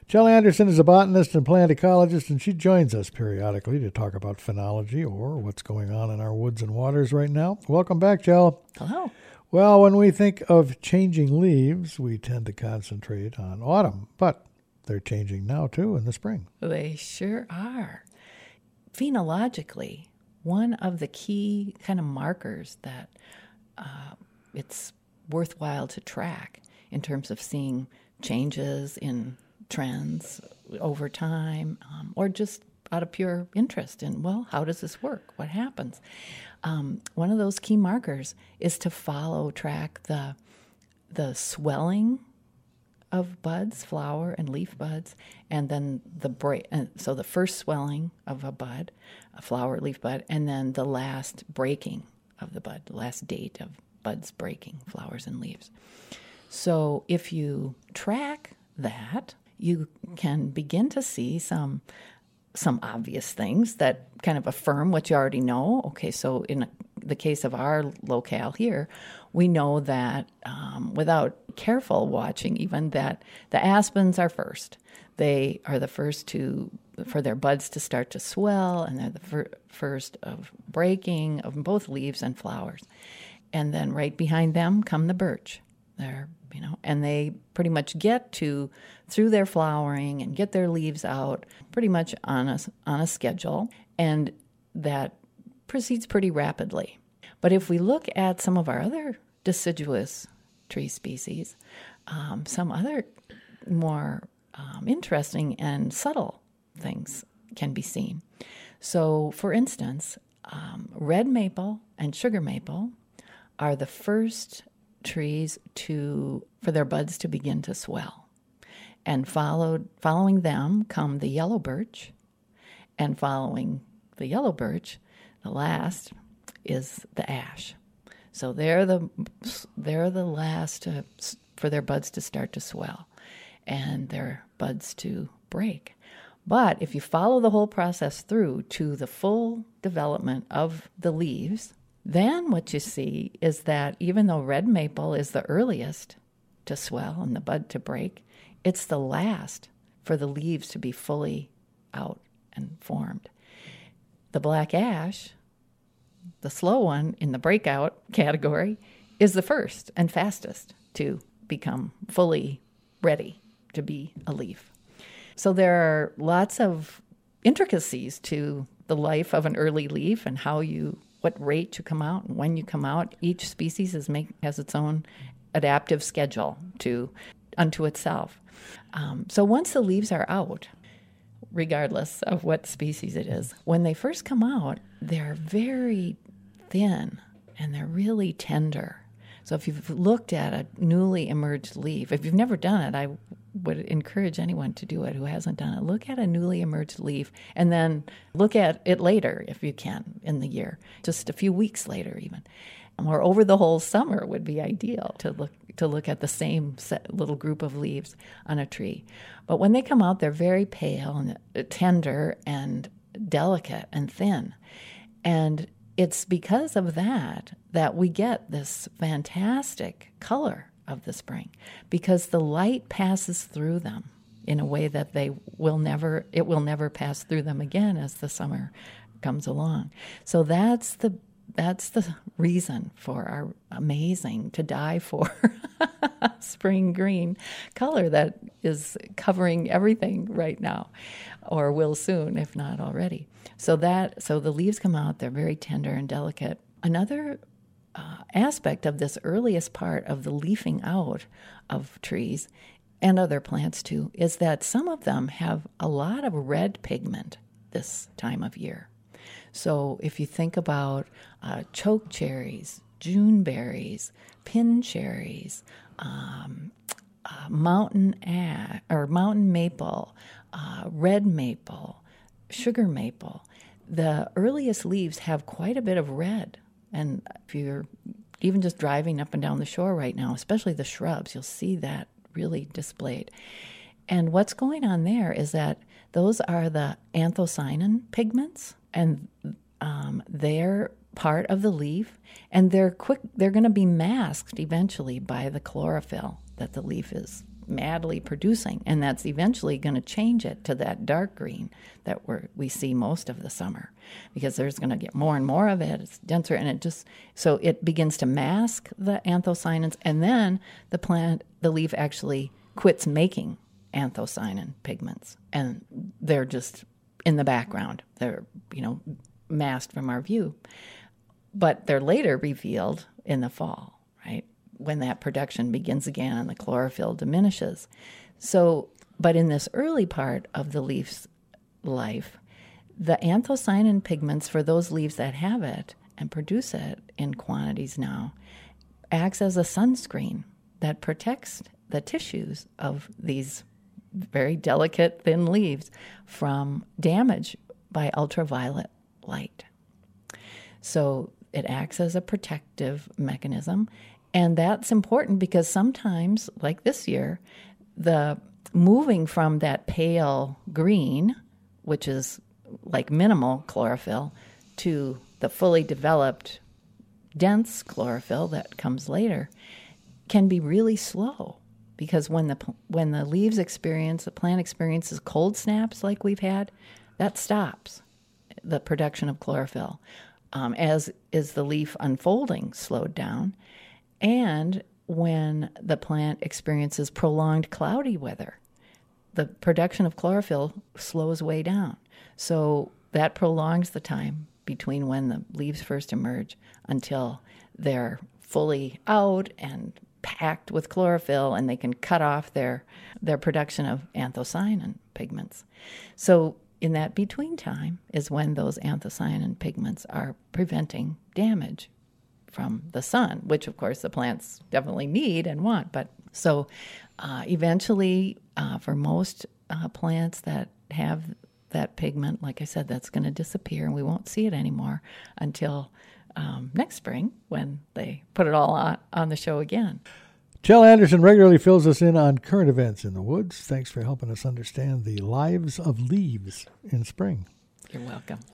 Shelley Anderson is a botanist and plant ecologist, and she joins us periodically to talk about phenology or what's going on in our woods and waters right now. Welcome back, Shell. Hello. Well, when we think of changing leaves, we tend to concentrate on autumn, but they're changing now, too, in the spring. They sure are. Phenologically, one of the key kind of markers that it's worthwhile to track in terms of seeing changes in trends over time, or just out of pure interest in, well, how does this work? What happens? One of those key markers is to track the swelling of buds, flower and leaf buds, and then the break. So the first swelling of a bud, a flower, leaf bud, and then the last breaking of the bud, the last date of buds breaking, flowers and leaves. So if you track that, you can begin to see some obvious things that kind of affirm what you already know. Okay, so in the case of our locale here, we know that without careful watching even, that the aspens are first. They are the first for their buds to start to swell, and they're the first of breaking of both leaves and flowers. And then right behind them come the birch. And they pretty much get through their flowering and get their leaves out pretty much on a schedule, and that proceeds pretty rapidly. But if we look at some of our other deciduous tree species, some other more interesting and subtle things can be seen. So, for instance, red maple and sugar maple are the first trees for their buds to begin to swell. And following them come the yellow birch, and following the yellow birch, the last is the ash. So they're the last for their buds to start to swell and their buds to break. But if you follow the whole process through to the full development of the leaves, then what you see is that even though red maple is the earliest to swell and the bud to break, it's the last for the leaves to be fully out and formed. The black ash, the slow one in the breakout category, is the first and fastest to become fully ready to be a leaf. So there are lots of intricacies to the life of an early leaf and what rate you come out and when you come out. Each species has its own adaptive schedule unto itself. So once the leaves are out, regardless of what species it is, when they first come out, they're very thin and they're really tender. So if you've looked at a newly emerged leaf, if you've never done it, I would encourage anyone to do it who hasn't done it. Look at a newly emerged leaf and then look at it later if you can in the year, just a few weeks later even. Or over the whole summer would be ideal to look at the same little group of leaves on a tree. But when they come out, they're very pale and tender and delicate and thin. And it's because of that we get this fantastic color of the spring, because the light passes through them in a way that it will never pass through them again as the summer comes along. So that's the reason for our amazing to die for spring green color that is covering everything right now, or will soon, if not already. So the leaves come out, they're very tender and delicate. Another aspect of this earliest part of the leafing out of trees and other plants too is that some of them have a lot of red pigment this time of year. So if you think about choke cherries, June berries, pin cherries, mountain maple, red maple, sugar maple, the earliest leaves have quite a bit of red. And if you're even just driving up and down the shore right now, especially the shrubs, you'll see that really displayed. And what's going on there is that those are the anthocyanin pigments, and they're part of the leaf, and they're going to be masked eventually by the chlorophyll that the leaf is madly producing, and that's eventually going to change it to that dark green that we see most of the summer, because there's going to get more and more of it. It's denser, and so it begins to mask the anthocyanins, and then the leaf actually quits making anthocyanin pigments, and they're just in the background. They're, masked from our view. But they're later revealed in the fall, right? When that production begins again and the chlorophyll diminishes. So, but in this early part of the leaf's life, the anthocyanin pigments for those leaves that have it and produce it in quantities now acts as a sunscreen that protects the tissues of these very delicate, thin leaves from damage by ultraviolet light. So it acts as a protective mechanism, and that's important because sometimes, like this year, the moving from that pale green, which is like minimal chlorophyll, to the fully developed dense chlorophyll that comes later can be really slow, because when the leaves the plant experiences cold snaps like we've had, that stops the production of chlorophyll, as is the leaf unfolding slowed down. And when the plant experiences prolonged cloudy weather, the production of chlorophyll slows way down. So that prolongs the time between when the leaves first emerge until they're fully out and packed with chlorophyll, and they can cut off their production of anthocyanin pigments. So in that between time is when those anthocyanin pigments are preventing damage from the sun, which of course the plants definitely need and want. But so eventually, for most plants that have that pigment, like I said, that's going to disappear, and we won't see it anymore until next spring when they put it all on the show again. Jill Anderson regularly fills us in on current events in the woods. Thanks for helping us understand the lives of leaves in spring. You're welcome.